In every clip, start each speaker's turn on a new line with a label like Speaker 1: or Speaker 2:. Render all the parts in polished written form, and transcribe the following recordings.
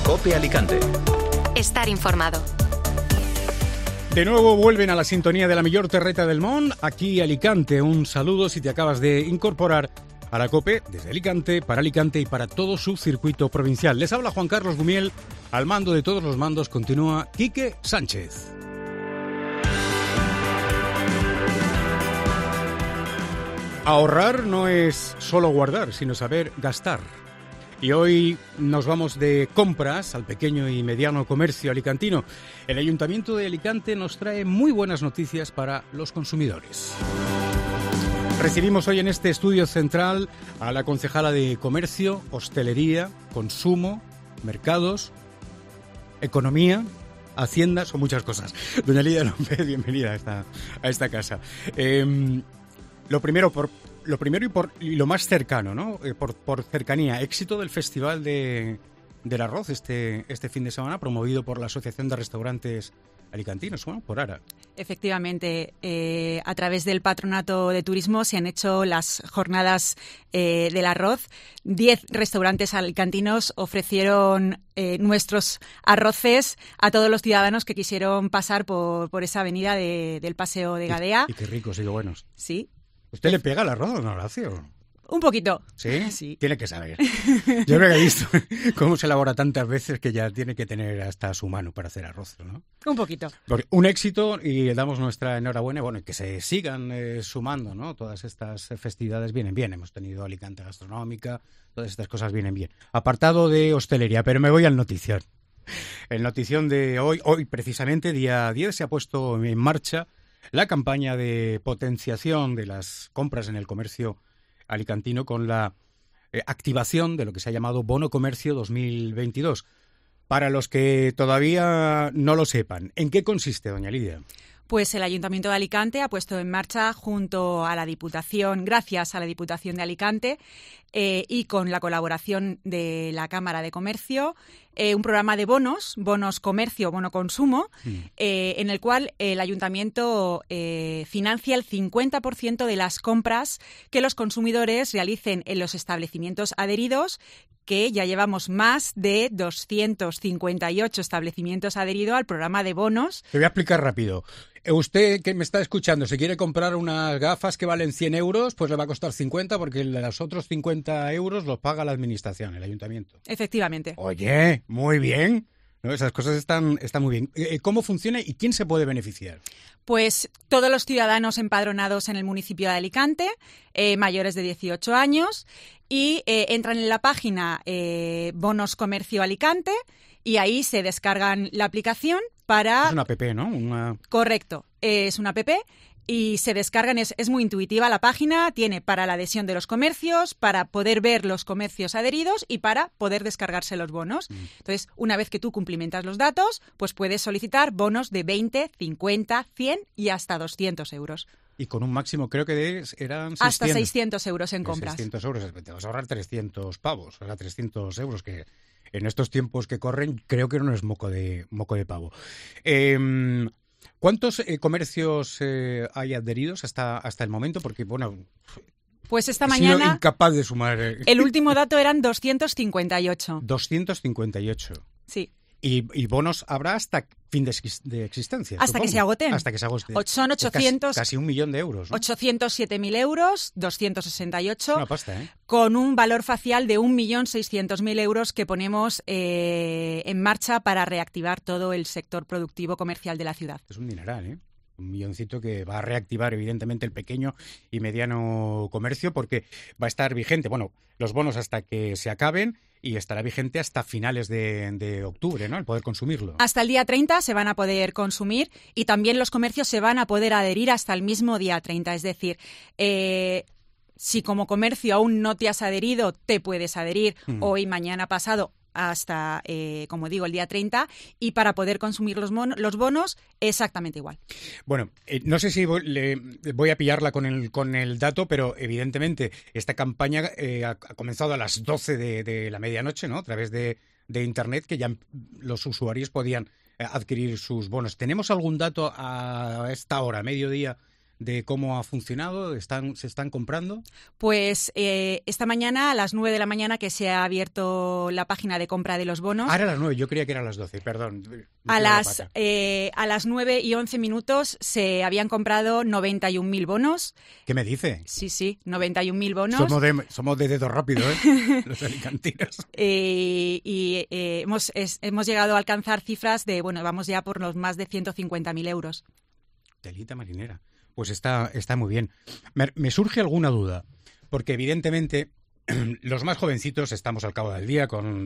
Speaker 1: COPE Alicante.
Speaker 2: Estar informado.
Speaker 3: De nuevo vuelven a la sintonía de la millor terreta del món, aquí Alicante. Un saludo si te acabas de incorporar a la COPE desde Alicante, para Alicante y para todo su circuito provincial. Les habla Juan Carlos Gumiel, al mando de todos los mandos continúa Quique Sánchez. Ahorrar no es solo guardar, sino saber gastar. Y hoy nos vamos de compras al pequeño y mediano comercio alicantino. El Ayuntamiento de Alicante nos trae muy buenas noticias para los consumidores. Recibimos hoy en este estudio central a la concejala de Comercio, Hostelería, Consumo, Mercados, Economía, Hacienda, son muchas cosas. Doña Lidia López, bienvenida a esta casa. Lo primero y lo más cercano, ¿no? Por cercanía, éxito del Festival del Arroz este fin de semana, promovido por la Asociación de Restaurantes Alicantinos, bueno, por ARA.
Speaker 4: Efectivamente, a través del Patronato de Turismo se han hecho las jornadas del arroz. 10 restaurantes alicantinos ofrecieron nuestros arroces a todos los ciudadanos que quisieron pasar por esa avenida del Paseo de Gadea.
Speaker 3: Y qué ricos y qué buenos.
Speaker 4: Sí.
Speaker 3: ¿Usted le pega al arroz, don Horacio?
Speaker 4: Un poquito.
Speaker 3: ¿Sí?
Speaker 4: Sí.
Speaker 3: Tiene que saber. Yo creo que he visto cómo se elabora tantas veces que ya tiene que tener hasta su mano para hacer arroz, ¿no?
Speaker 4: Un poquito.
Speaker 3: Porque un éxito, y le damos nuestra enhorabuena, bueno, y que se sigan sumando, ¿no? Todas estas festividades vienen bien. Hemos tenido Alicante Gastronómica, todas estas cosas vienen bien. Apartado de hostelería, pero me voy al notición. El notición de hoy precisamente, día 10, se ha puesto en marcha la campaña de potenciación de las compras en el comercio alicantino con la activación de lo que se ha llamado Bono Comercio 2022. Para los que todavía no lo sepan, ¿en qué consiste, doña Lidia?
Speaker 4: Pues el Ayuntamiento de Alicante ha puesto en marcha, junto a la Diputación, gracias a la Diputación de Alicante y con la colaboración de la Cámara de Comercio, un programa de bonos comercio, bono consumo, en el cual el Ayuntamiento financia el 50% de las compras que los consumidores realicen en los establecimientos adheridos, que ya llevamos más de 258 establecimientos adheridos al programa de bonos.
Speaker 3: Te voy a explicar rápido. Usted que me está escuchando, si quiere comprar unas gafas que valen 100 euros, pues le va a costar 50 porque los otros 50 euros los paga la Administración, el Ayuntamiento.
Speaker 4: Efectivamente.
Speaker 3: Oye, muy bien. ¿No? Esas cosas están muy bien. ¿Cómo funciona y quién se puede beneficiar?
Speaker 4: Pues todos los ciudadanos empadronados en el municipio de Alicante, mayores de 18 años, y entran en la página Bonos Comercio Alicante y ahí se descargan la aplicación para...
Speaker 3: Es una app, ¿no?
Speaker 4: Correcto, es una app y se descargan, es muy intuitiva la página, tiene para la adhesión de los comercios, para poder ver los comercios adheridos y para poder descargarse los bonos. Entonces, una vez que tú cumplimentas los datos, pues puedes solicitar bonos de 20, 50, 100 y hasta 200 euros.
Speaker 3: Y con un máximo, creo que eran 600.
Speaker 4: Hasta 600 euros en compras.
Speaker 3: 600 euros, te vas a ahorrar 300 pavos, o sea, 300 euros, que en estos tiempos que corren creo que no es moco de pavo. ¿Cuántos comercios hay adheridos hasta el momento? Porque, bueno,
Speaker 4: pues esta
Speaker 3: he
Speaker 4: mañana
Speaker 3: sido incapaz de sumar.
Speaker 4: El último dato eran 258.
Speaker 3: 258.
Speaker 4: Sí.
Speaker 3: Y bonos habrá hasta fin de existencia.
Speaker 4: Hasta
Speaker 3: supongo.
Speaker 4: que se agoten.
Speaker 3: Hasta que se agoten.
Speaker 4: Son 800...
Speaker 3: Casi 1 millón de euros, ¿no?
Speaker 4: 807.000 euros, 268.
Speaker 3: Es una pasta, ¿eh?
Speaker 4: Con un valor facial de 1.600.000 euros que ponemos en marcha para reactivar todo el sector productivo comercial de la ciudad.
Speaker 3: Es un dineral, ¿eh? Un milloncito que va a reactivar evidentemente el pequeño y mediano comercio porque va a estar vigente, bueno, los bonos hasta que se acaben y estará vigente hasta finales de octubre, ¿no? El poder consumirlo.
Speaker 4: Hasta el día 30 se van a poder consumir y también los comercios se van a poder adherir hasta el mismo día 30. Es decir, si como comercio aún no te has adherido, te puedes adherir hoy, mañana, pasado, hasta, como digo, el día 30, y para poder consumir los bonos exactamente igual.
Speaker 3: Bueno, no sé si voy a pillarla con el dato, pero evidentemente esta campaña ha comenzado a las 12 de la medianoche, ¿no? A través de Internet, que ya los usuarios podían adquirir sus bonos. ¿Tenemos algún dato a esta hora, mediodía, de cómo ha funcionado? ¿Se están comprando?
Speaker 4: Pues esta mañana, a las 9 de la mañana, que se ha abierto la página de compra de los bonos.
Speaker 3: Ahora a las 9, yo creía que era a las 12, perdón.
Speaker 4: A las 9 y 11 minutos se habían comprado 91.000 bonos.
Speaker 3: ¿Qué me dice?
Speaker 4: Sí, 91.000 bonos.
Speaker 3: Somos de dedo rápido, ¿eh? Los alicantinos.
Speaker 4: Hemos llegado a alcanzar cifras de, vamos ya por los más de 150.000 euros.
Speaker 3: Telita marinera. Pues está muy bien. Me surge alguna duda, porque evidentemente los más jovencitos estamos al cabo del día con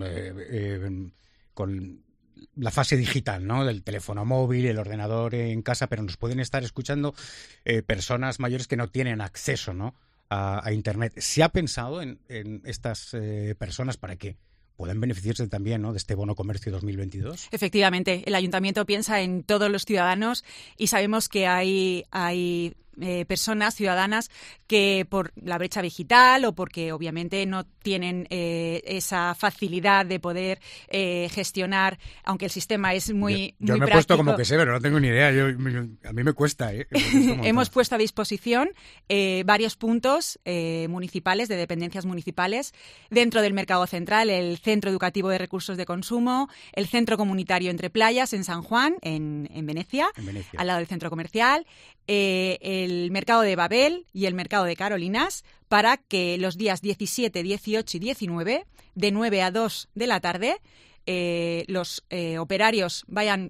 Speaker 3: la fase digital, ¿no? Del teléfono móvil, el ordenador en casa, pero nos pueden estar escuchando personas mayores que no tienen acceso, ¿no? a Internet. ¿Se ha pensado en estas personas para que puedan beneficiarse también, ¿no?, de este bono comercio 2022?
Speaker 4: Efectivamente, el Ayuntamiento piensa en todos los ciudadanos y sabemos que hay personas, ciudadanas, que por la brecha digital o porque obviamente no tienen esa facilidad de poder gestionar, aunque el sistema es muy
Speaker 3: Yo me
Speaker 4: práctico.
Speaker 3: He puesto como que sé, pero no tengo ni idea. A mí me cuesta.
Speaker 4: Hemos puesto a disposición varios puntos municipales, de dependencias municipales, dentro del Mercado Central, el Centro Educativo de Recursos de Consumo, el Centro Comunitario Entre Playas en San Juan, en Venecia, al lado del centro comercial, el Mercado de Babel y el Mercado de Carolinas, para que los días 17, 18 y 19, de 9 a 2 de la tarde, los operarios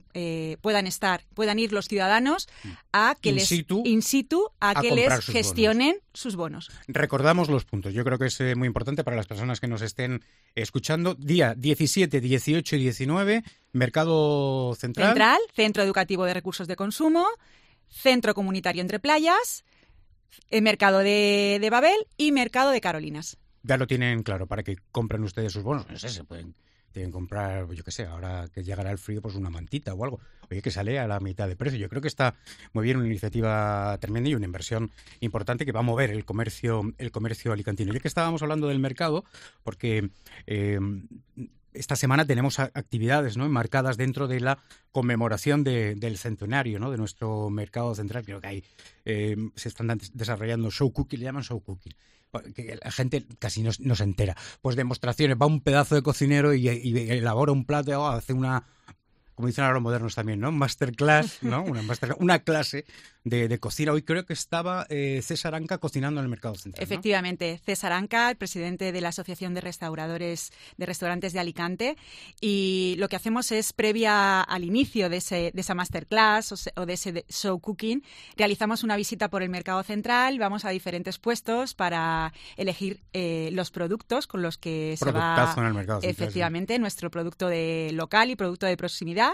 Speaker 4: puedan ir los ciudadanos a que in situ a que les gestionen sus bonos.
Speaker 3: Recordamos los puntos. Yo creo que es muy importante para las personas que nos estén escuchando. Día 17, 18 y 19, Mercado Central,
Speaker 4: Centro Educativo de Recursos de Consumo, Centro Comunitario Entre Playas, el Mercado de Babel y Mercado de Carolinas.
Speaker 3: Ya lo tienen claro, para que compren ustedes sus bonos. No sé, tienen que comprar, yo qué sé, ahora que llegará el frío, pues una mantita o algo. Oye, que sale a la mitad de precio. Yo creo que está muy bien, una iniciativa tremenda y una inversión importante que va a mover el comercio alicantino. Ya que estábamos hablando del mercado, porque esta semana tenemos actividades, ¿no?, enmarcadas dentro de la conmemoración del centenario, ¿no?, de nuestro mercado central. Creo que hay se están desarrollando show cooking, le llaman show cooking, que la gente casi no se entera. Pues demostraciones, va un pedazo de cocinero y elabora un plato, hace una, como dicen ahora los modernos también, ¿no?, masterclass, ¿no? Una clase de cocina. Hoy creo que estaba César Anca cocinando en el Mercado Central, ¿no?
Speaker 4: Efectivamente, César Anca, el presidente de la Asociación de Restaurantes de Alicante, y lo que hacemos es, previa al inicio de esa masterclass o de ese show cooking, realizamos una visita por el Mercado Central, vamos a diferentes puestos para elegir los productos con los que se va...
Speaker 3: Productazo en el Mercado Central.
Speaker 4: Efectivamente, sí. Nuestro producto local y producto de proximidad.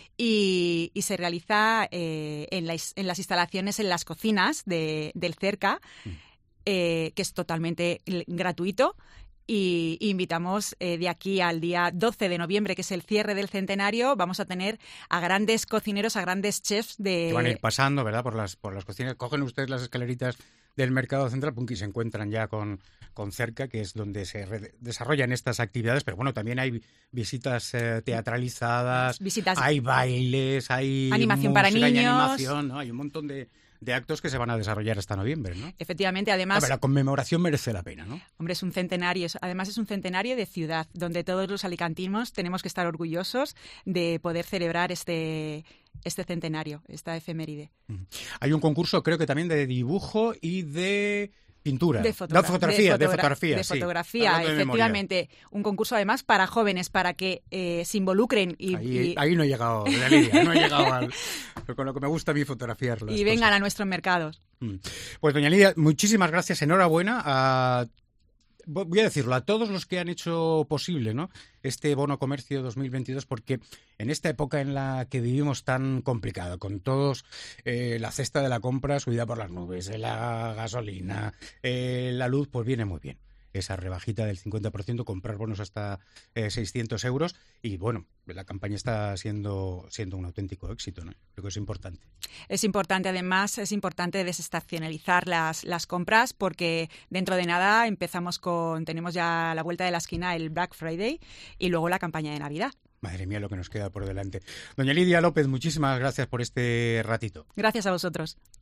Speaker 4: Y se realiza en las instalaciones, en las cocinas del Cerca, que es totalmente gratuito. Y invitamos de aquí al día 12 de noviembre, que es el cierre del centenario, vamos a tener a grandes cocineros, a grandes chefs que
Speaker 3: van a ir pasando, ¿verdad?, por las cocinas. Cogen ustedes las escaleritas del Mercado Central, y se encuentran ya con Cerca, que es donde se desarrollan estas actividades, pero bueno, también hay visitas teatralizadas, hay bailes, hay
Speaker 4: animación
Speaker 3: música,
Speaker 4: para niños,
Speaker 3: hay animación, ¿no? Hay un montón de actos que se van a desarrollar hasta noviembre, ¿no?
Speaker 4: Efectivamente, además...
Speaker 3: la conmemoración merece la pena, ¿no?
Speaker 4: Hombre, es un centenario, además es un centenario de ciudad, donde todos los alicantinos tenemos que estar orgullosos de poder celebrar este centenario, esta efeméride.
Speaker 3: Hay un concurso, creo que también de dibujo y de pintura.
Speaker 4: De fotografía,
Speaker 3: sí.
Speaker 4: Efectivamente. Un concurso además para jóvenes, para que se involucren.
Speaker 3: Ahí no he llegado, Lidia, no he llegado con lo que me gusta a mí fotografiar las
Speaker 4: y vengan
Speaker 3: cosas
Speaker 4: a nuestros mercados.
Speaker 3: Pues doña Lidia, muchísimas gracias, enhorabuena voy a decirlo, a todos los que han hecho posible, ¿no?, este bono comercio 2022, porque en esta época en la que vivimos tan complicada, con todos la cesta de la compra subida por las nubes, la gasolina, la luz, pues viene muy bien esa rebajita del 50%, comprar bonos hasta 600 euros, y bueno, la campaña está siendo un auténtico éxito, ¿no? Creo que es importante.
Speaker 4: Es importante, además, desestacionalizar las compras, porque dentro de nada tenemos ya a la vuelta de la esquina el Black Friday y luego la campaña de Navidad.
Speaker 3: Madre mía, lo que nos queda por delante. Doña Lidia López, muchísimas gracias por este ratito.
Speaker 4: Gracias a vosotros.